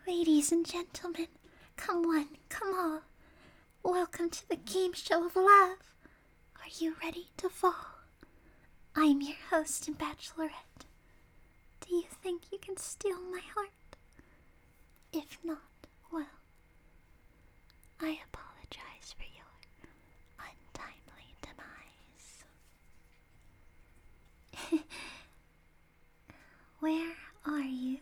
Ladies and gentlemen, come one, come all. Welcome to the game show of love. Are you ready to fall? I'm your host and bachelorette. Do you think you can steal my heart? If not, well, I apologize for your untimely demise. Where are you?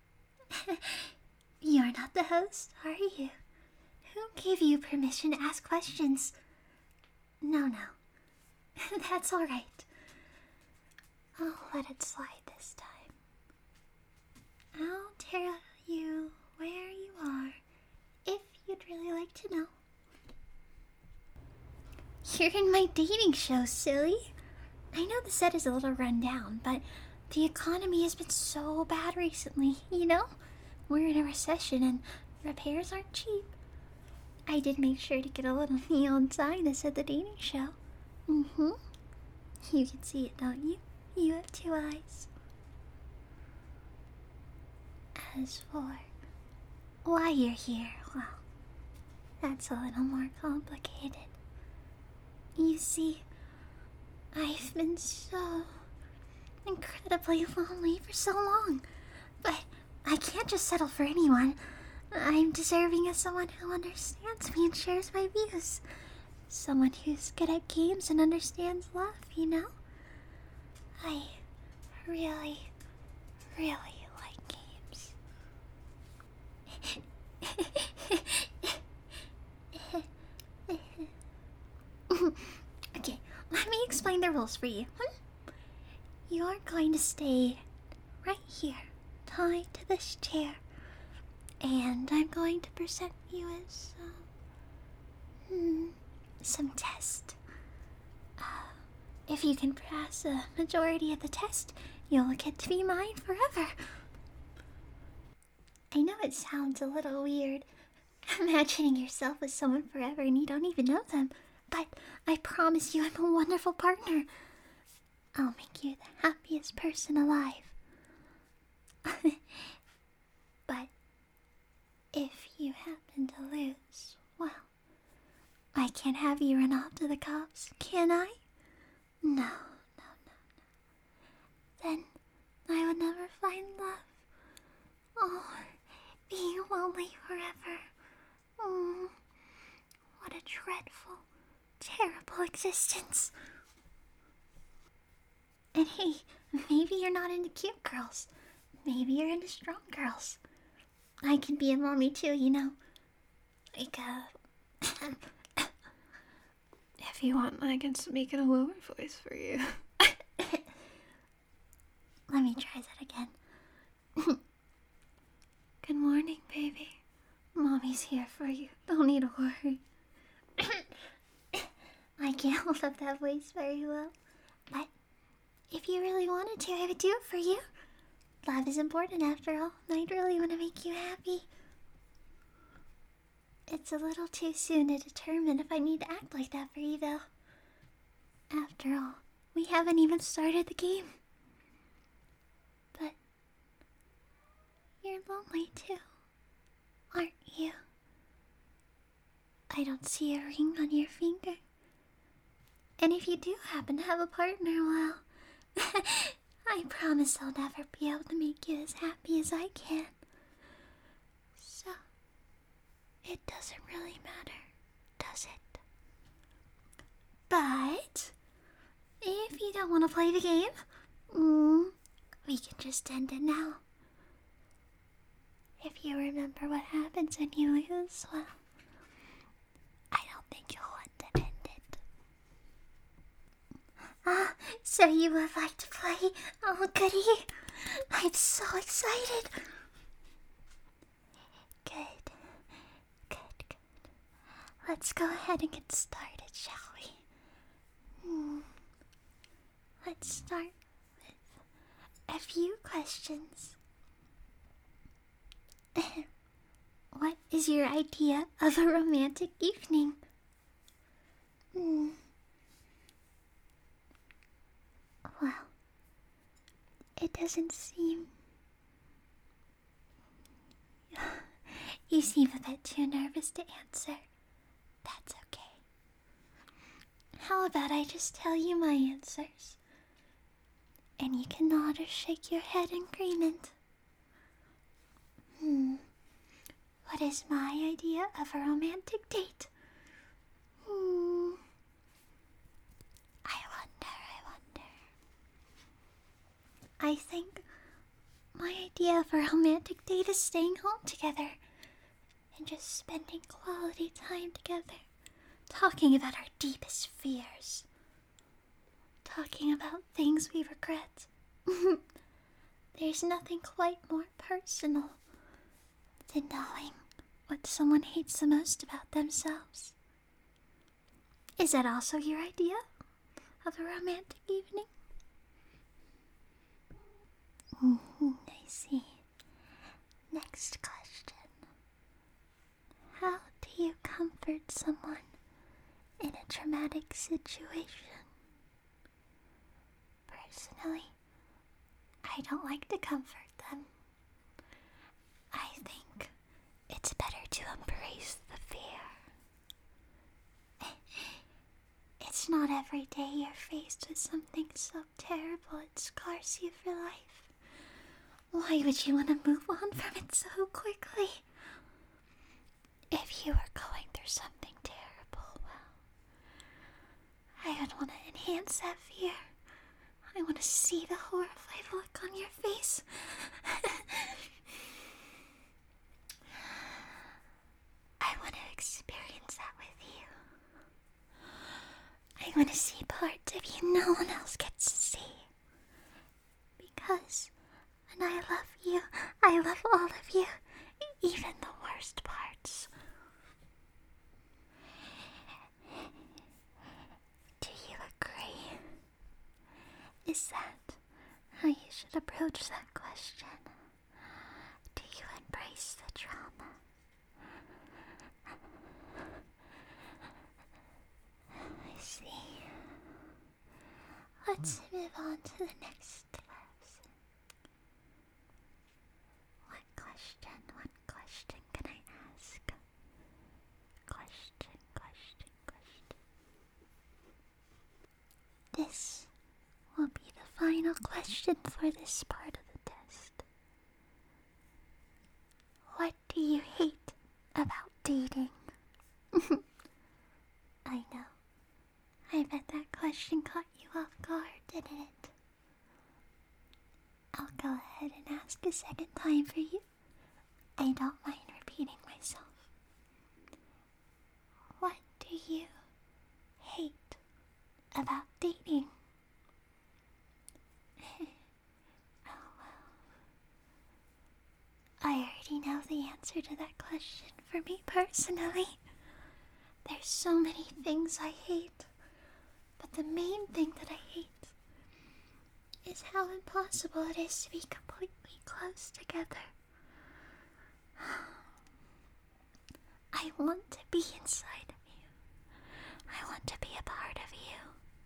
You're not the host, are you? Who gave you permission to ask questions? No. That's alright. I'll let it slide this time. I'll tell you where you are if you'd really like to know. You're in my dating show, silly. I know the set is a little run down, but the economy has been so bad recently, you know? We're in a recession and repairs aren't cheap. I did make sure to get a little neon sign that said the dating show. You can see it, don't you? You have two eyes. As for why you're here, well, that's a little more complicated. You see, I've been so incredibly lonely for so long, but I can't just settle for anyone. I'm deserving of someone who understands me and shares my views. Someone who's good at games and understands love, you know? I really like games. Okay, let me explain the rules for you. You're going to stay right here, tied to this chair. And I'm going to present you as some test. If you can pass a majority of the test, you'll get to be mine forever. I know it sounds a little weird, imagining yourself with someone forever and you don't even know them, but I promise you I'm a wonderful partner. I'll make you the happiest person alive. But if you happen to lose, well, I can't have you run off to the cops, can I? No. Then I would never find love. Oh, being lonely forever. What a dreadful, terrible existence. And hey, maybe you're not into cute girls. Maybe you're into strong girls. I can be a mommy too, you know. Like, If you want, I can speak in a lower voice for you. Let me try that again. Good morning, baby. Mommy's here for you. Don't need to worry. I can't hold up that voice very well. But if you really wanted to, I would do it for you. Love is important after all. I'd really want to make you happy. It's a little too soon to determine if I need to act like that for you, though. After all, we haven't even started the game. But you're lonely too, aren't you? I don't see a ring on your finger. And if you do happen to have a partner, well, I promise I'll never be able to make you as happy as I can. So, it doesn't really matter, does it? But if you don't want to play the game, we can just end it now. If you remember what happens when you lose, well, I don't think you'll want to end it. So you would like to play? Oh, goody. I'm so excited. Good. Let's go ahead and get started, shall we? Let's start with a few questions. What is your idea of a romantic evening? Well, it doesn't seem You seem a bit too nervous to answer. That's okay. How about I just tell you my answers? And you can nod or shake your head in agreement. What is my idea of a romantic date? I wonder. I think my idea of a romantic date is staying home together and just spending quality time together, talking about our deepest fears, talking about things we regret. There's nothing quite more personal than knowing what someone hates the most about themselves. Is that also your idea of a romantic evening? I see. Next question. How do you comfort someone in a traumatic situation? Personally, I don't like to comfort them. I think it's better to embrace the fear. It's not every day you're faced with something so terrible it scars you for life. Why would you want to move on from it so quickly? If you were going through something terrible, well, I would want to enhance that fear. I want to see the horrified look on your face. I want to experience that with you. I want to see parts of you no one else gets to see. Because when I love you, I love all of you, even the worst parts. Do you agree? Is that how you should approach that question? Do you embrace the trauma? I see. Let's move on to the next person. What question can I ask? Question. This will be the final question for this part of the test. What do you hate about dating? I know. I bet that question caught you off guard, didn't it? I'll go ahead and ask a second time for you. I don't mind repeating myself. What do you hate about dating? Oh well. I already know the answer to that question for me personally. There's so many things I hate, but the main thing that I hate is how impossible it is to be completely close together. I want to be inside of you. I want to be a part of you.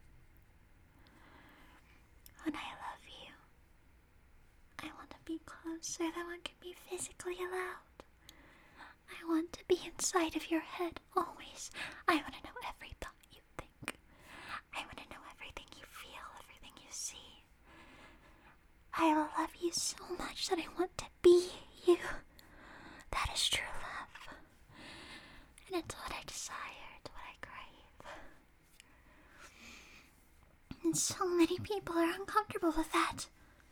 When I love you, I want to be closer than one can be physically allowed. I want to be inside of your head always. I want to know every thought you think. I want to know everything you feel, everything you see. I love you so much that I want to be you. That is true love. And it's what I desire, it's what I crave. And so many people are uncomfortable with that.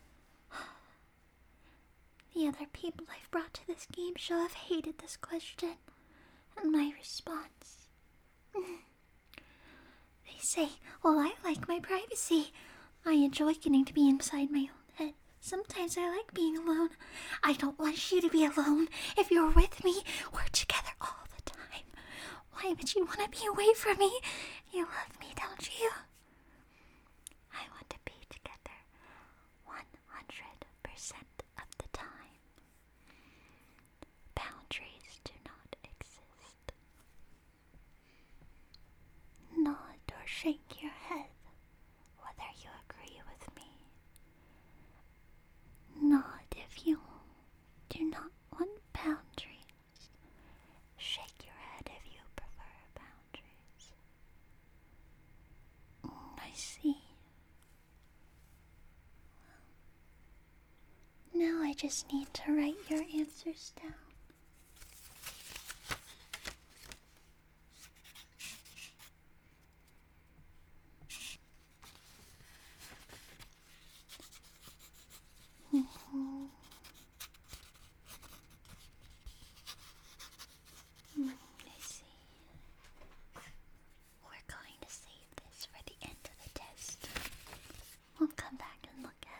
The other people I've brought to this game show have hated this question and my response. They say, well, I like my privacy. I enjoy getting to be inside my own head. Sometimes I like being alone. I don't want you to be alone. If you're with me, we're together all the time. Why would you want to be away from me? You love me, don't you? I want to be together 100% of the time. Boundaries do not exist. Nod or shake your head whether you agree with me. Nod if you do not want boundaries. just need to write your answers down. I see. We're going to save this for the end of the test. We'll come back and look at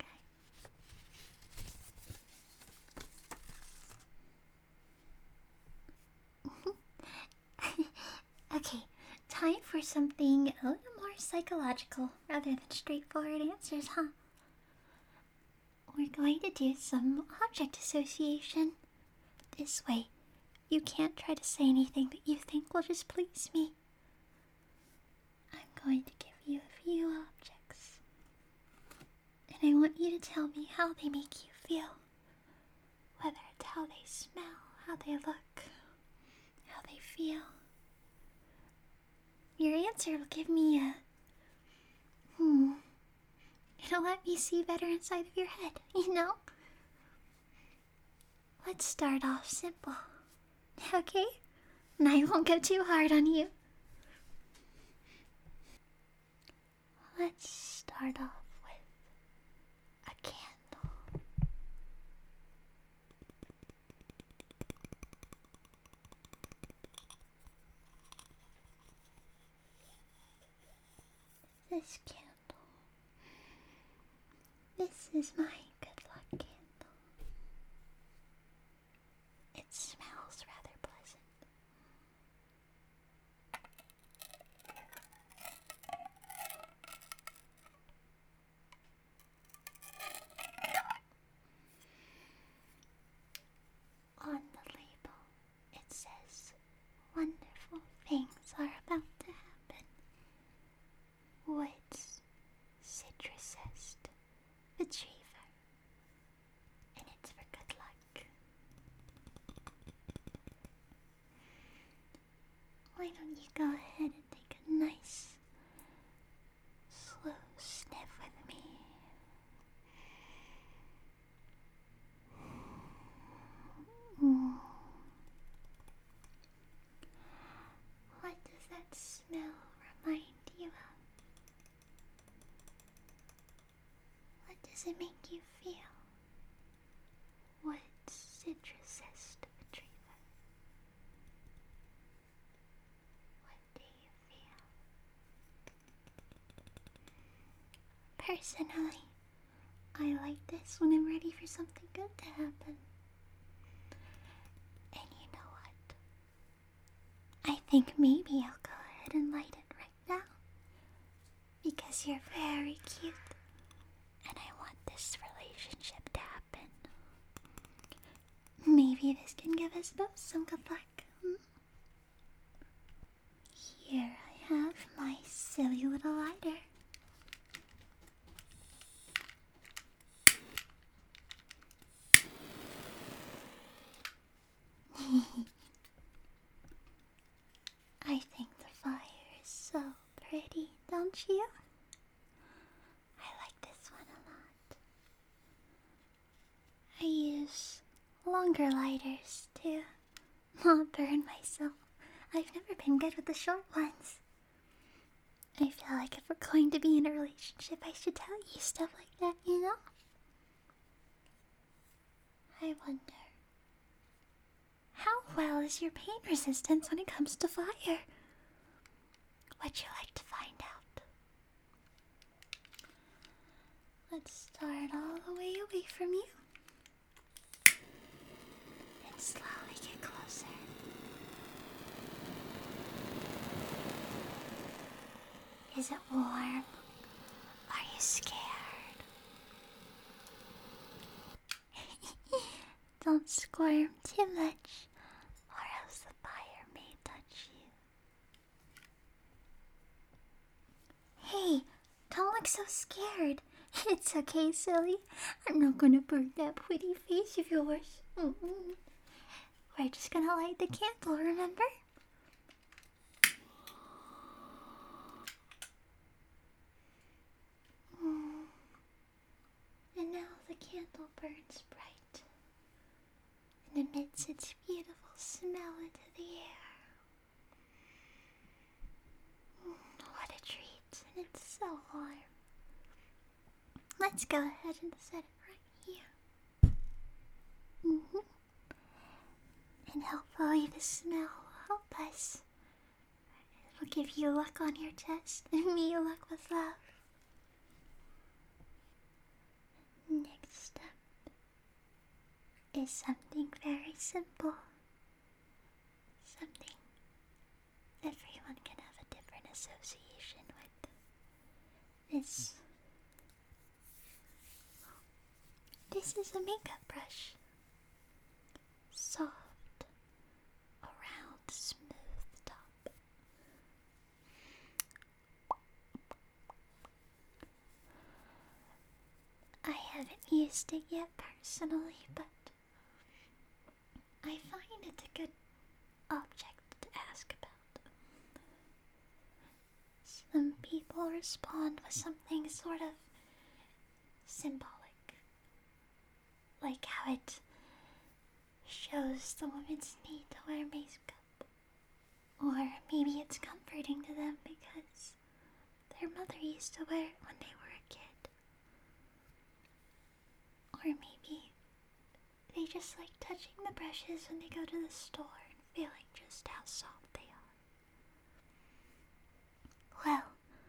it, okay? Okay, time for something a little more psychological rather than straightforward answers, huh? We're going to do some object association. This way, you can't try to say anything that you think will just please me. I'm going to give you a few objects, and I want you to tell me how they make you feel. Whether it's how they smell, how they look, how they feel. Your answer will give me a... It'll let me see better inside of your head, you know? Let's start off simple, okay? And I won't go too hard on you. Let's start off with a candle. This candle. This is my good luck candle. It smells rather pleasant. On the label, it says, "Wonderful things are about to happen. Woods, citrus zest, retriever." And it's for good luck. Why don't you go ahead and take a nice, slow sniff with me? What does that smell remind you of? What does it make you feel? What citrus zest retriever? What do you feel? Personally, I like this when I'm ready for something good to happen. And you know what? I think maybe I'll go ahead and light it right now. Because you're very cute. And I want this relationship to happen. Maybe this can give us both some good luck. Here I have my silly little lighter. I think the fire is so pretty, don't you? I like this one a lot. I use longer lighters to not burn myself. I've never been good with the short ones. I feel like if we're going to be in a relationship, I should tell you stuff like that, you know? I wonder, how well is your pain resistance when it comes to fire? Would you like to find out? Let's start all the way away from you. And slowly get closer. Is it warm? Are you scared? Don't squirm too much, or else the fire may touch you. Hey, don't look so scared. It's okay, silly. I'm not gonna burn that pretty face of yours. We're just gonna light the candle, remember? And now the candle burns bright and emits its beautiful smell into the air. What a treat, and it's so warm. Let's go ahead and set it right here. And hopefully the smell will help us. It'll give you luck on your test and me luck with love. Next step is something very simple. Something everyone can have a different association with. This is a makeup brush. Soft, a round, smooth top. I haven't used it yet personally, but I find it a good object to ask about. Some people respond with something sort of symbolic, like how it shows the woman's need to wear makeup, or maybe it's comforting to them because their mother used to wear it when they were a kid, or maybe they just like touching the brushes when they go to the store and feeling just how soft they are. Well,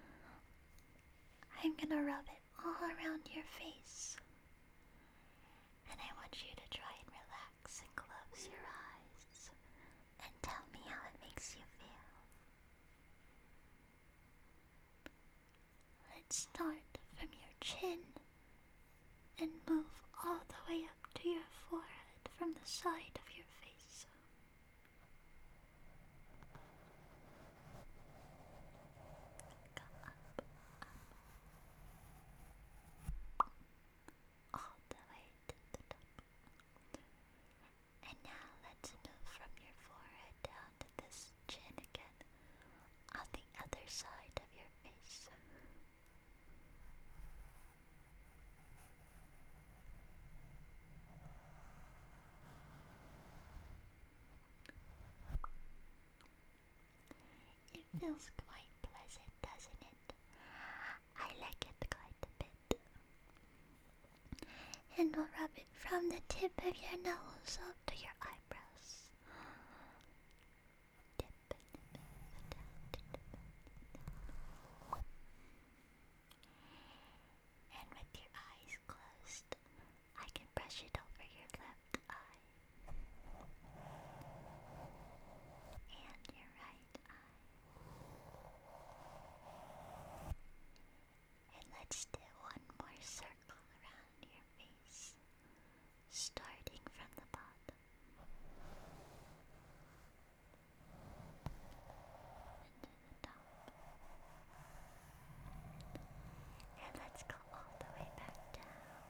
I'm gonna rub it all around your face, and I want you to try and relax and close your eyes and tell me how it makes you feel. Let's start from your chin and move all the way up to your forehead from the side of your face. Go up, all the way to the top. And now let's move from your forehead down to this chin again, on the other side of your face. It feels quite pleasant, doesn't it? I like it quite a bit. And we'll rub it from the tip of your nose up to your eyebrows. Dip and move down to the bone. And with your eyes closed, I can brush it over your left eye and your right eye. And let's do one more circle around your face, starting from the bottom and to the top. And let's go all the way back down.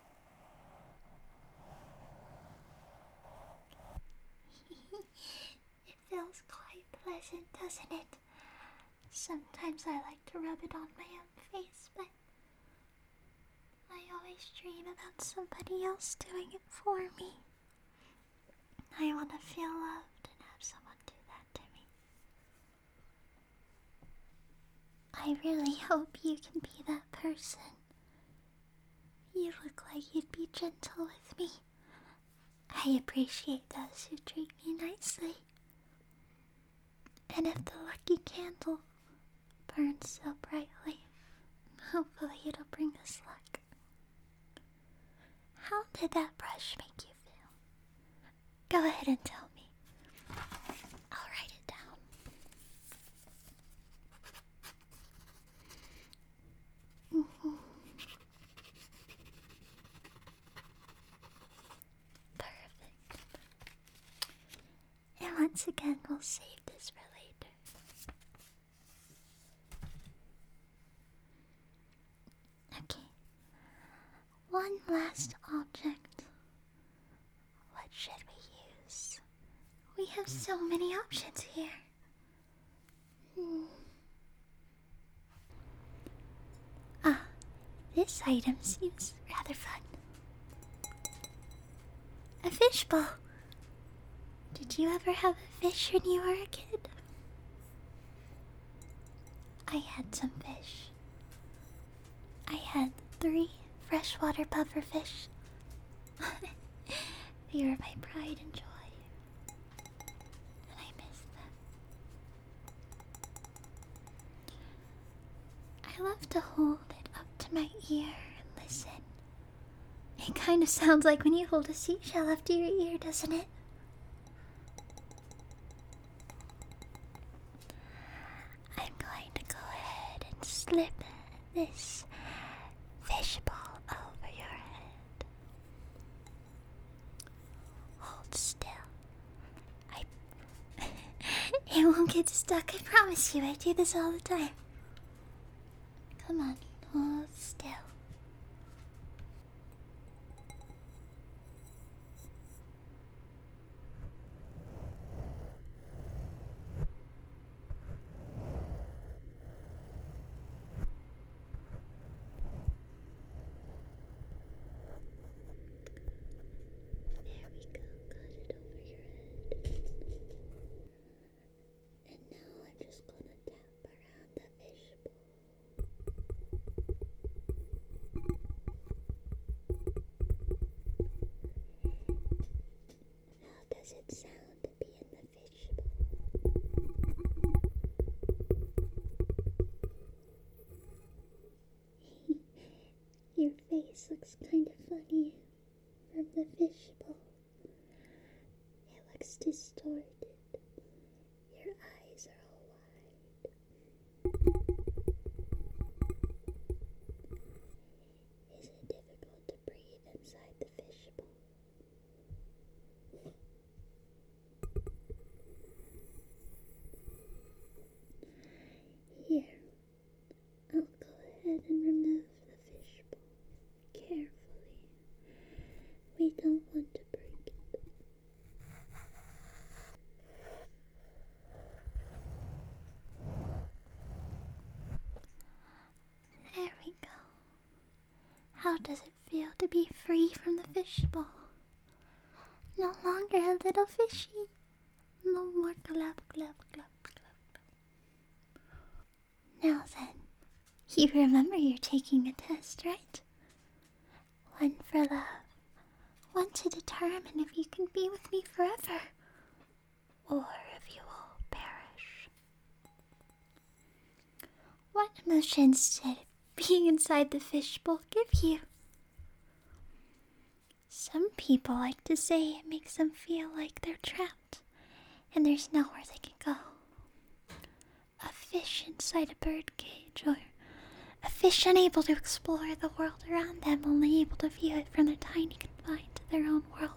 It feels quite pleasant, doesn't it? Sometimes I like to rub it on my own face, but I always dream about somebody else doing it for me. I want to feel loved and have someone do that to me. I really hope you can be that person. You look like you'd be gentle with me. I appreciate those who treat me nicely. And if the lucky candle burns so brightly, hopefully it'll bring us luck. How did that brush make you feel? Go ahead and tell me. I'll write it down. Perfect. And once again, we'll save this for later. Okay. One last object. What should we use? We have so many options here. Ah, this item seems rather fun. A fishbowl. Did you ever have a fish when you were a kid? I had some fish. I had 3 freshwater pufferfish. They were my pride and joy. And I miss them. I love to hold it up to my ear and listen. It kind of sounds like when you hold a seashell up to your ear, doesn't it? I'm going to go ahead and slip this fishbowl over your head. Hold still. It won't get stuck, I promise you. I do this all the time. Come on, hold still. There we go, got it over your head. And now I'm just gonna tap around the fishbowl. How does it sound to be in the fishbowl? Your face looks kind of funny from the fishbowl. It looks distorted. Your eyes are all wide. Is it difficult to breathe inside the fishbowl? Here, I'll go ahead and remove the fishbowl carefully. We don't want to break it. There we go. How does it feel to be free from the fishbowl? No longer a little fishy. No more glub, glub, glub, glub. Now then, you remember you're taking a test, right? One for love. One to determine if you can be with me forever, or if you will perish. What emotions did being inside the fishbowl give you? Some people like to say it makes them feel like they're trapped, and there's nowhere they can go. A fish inside a bird cage, or a fish unable to explore the world around them, only able to view it from their tiny confined to their own world.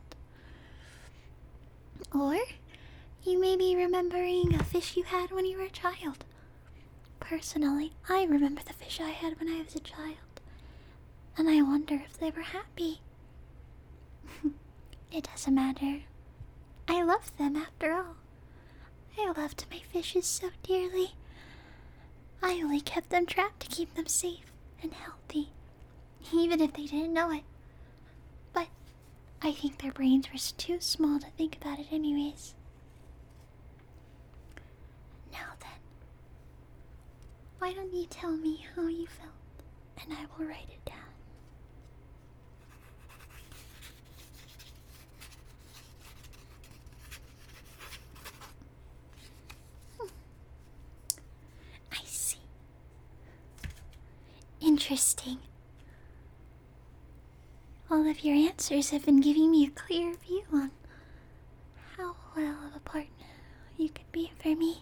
Or you may be remembering a fish you had when you were a child. Personally, I remember the fish I had when I was a child, and I wonder if they were happy. It doesn't matter. I love them after all. I loved my fishes so dearly. I only kept them trapped to keep them safe and healthy, even if they didn't know it. But I think their brains were too small to think about it anyways. Now then, why don't you tell me how you felt, and I will write it down. I see. Interesting. All of your answers have been giving me a clear view on how well of a partner you could be for me.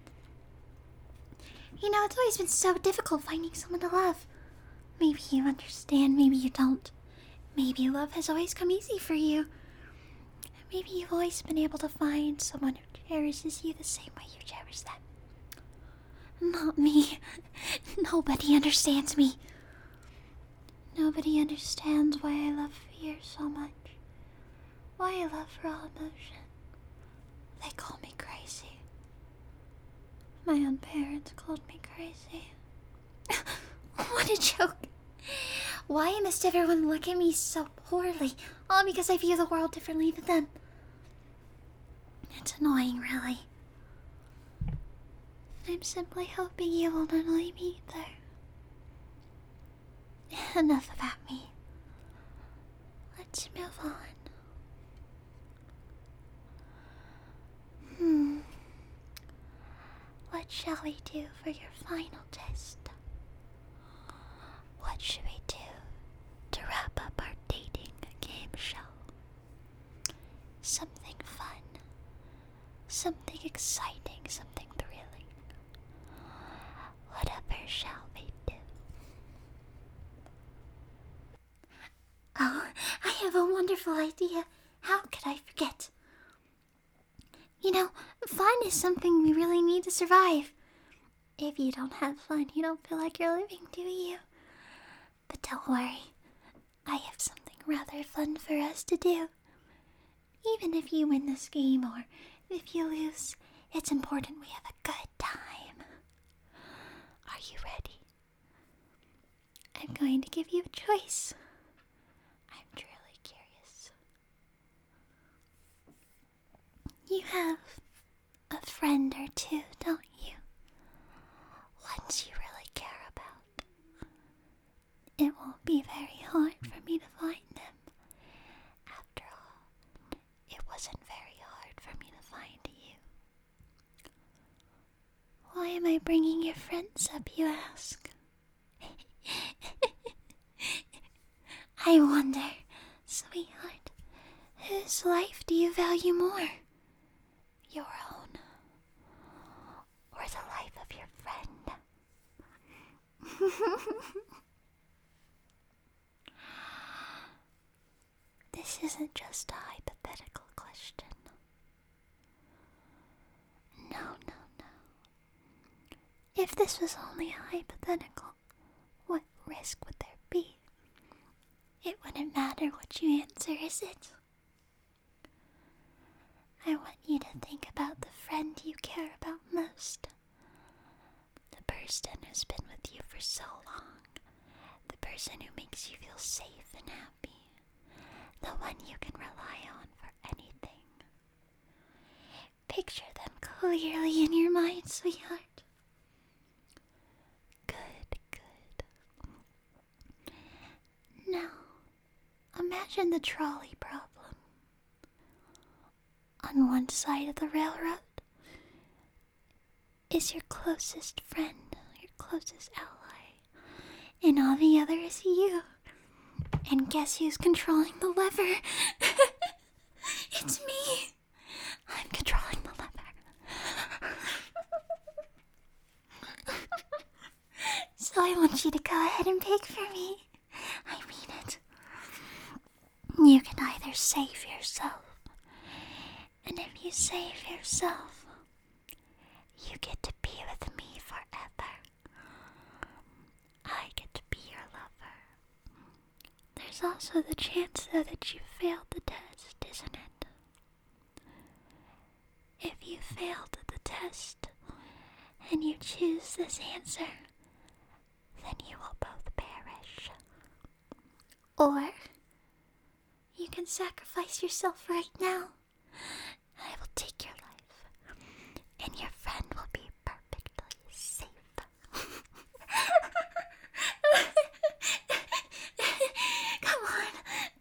You know, it's always been so difficult finding someone to love. Maybe you understand, maybe you don't. Maybe love has always come easy for you. Maybe you've always been able to find someone who cherishes you the same way you cherish them. Not me. Nobody understands me. Nobody understands why I love fear so much. Why I love raw emotion. They call me crazy. My own parents called me crazy. What a joke. Why must everyone look at me so poorly? All because I view the world differently than them. It's annoying, really. I'm simply hoping you won't annoy me either. Enough about me. Let's move on. What shall we do for your final test? What should we do to wrap up our dating game show? Something fun. Something exciting. Something thrilling. Whatever shall we do? Oh, I have a wonderful idea. How could I forget? You know, fun is something we really need to survive. If you don't have fun, you don't feel like you're living, do you? But don't worry, I have something rather fun for us to do. Even if you win this game or if you lose, it's important we have a good time. Are you ready? I'm going to give you a choice. I'm truly curious. You have a friend or two, don't you? Ones you really care about. It won't be very hard for me to find them. After all, it wasn't very hard for me to find you. Why am I bringing your friends up, you ask? I wonder, sweetheart, whose life do you value more? Your own, or the life of your friend? This isn't just a hypothetical question. No. If this was only a hypothetical, what risk would there be? It wouldn't matter what you answer, is it? I want you to think about the friend you care about most. The person who's been with you for so long. The person who makes you feel safe and happy. The one you can rely on for anything. Picture them clearly in your mind, sweetheart. Good. Now, imagine the trolley problem. On one side of the railroad is your closest friend, your closest ally, and on the other is you. And guess who's controlling the lever? It's me. I'm controlling the lever. So I want you to go ahead and pick for me. I mean it. You can either save yourself. And if you save yourself, you get to be with me forever. I get to be your lover. There's also the chance, though, that you failed the test, isn't it? If you failed the test, and you choose this answer, then you will both perish. Or, you can sacrifice yourself right now. I will take your life, and your friend will be perfectly safe. Come on,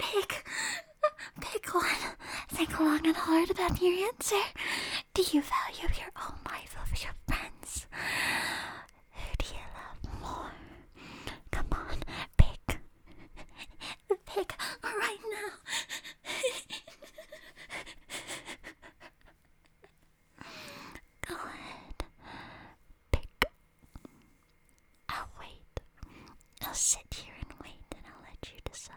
pick one. Think long and hard about your answer. Do you value your own life over your friends? Who do you love more? Come on, pick right now. Go ahead. Pick. I'll wait. I'll sit here and wait, and I'll let you decide.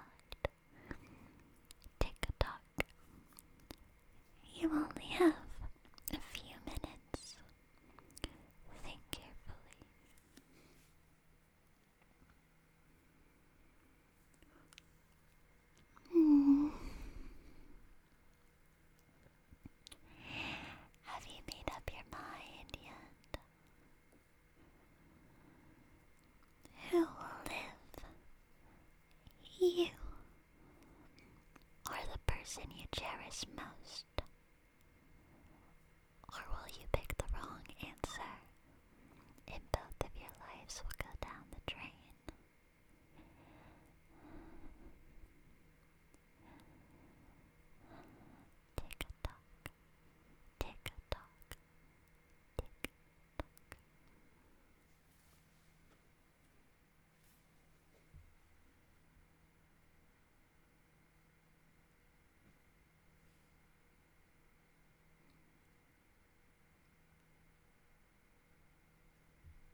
Tick-tock. You only have a few minutes. person you cherish most.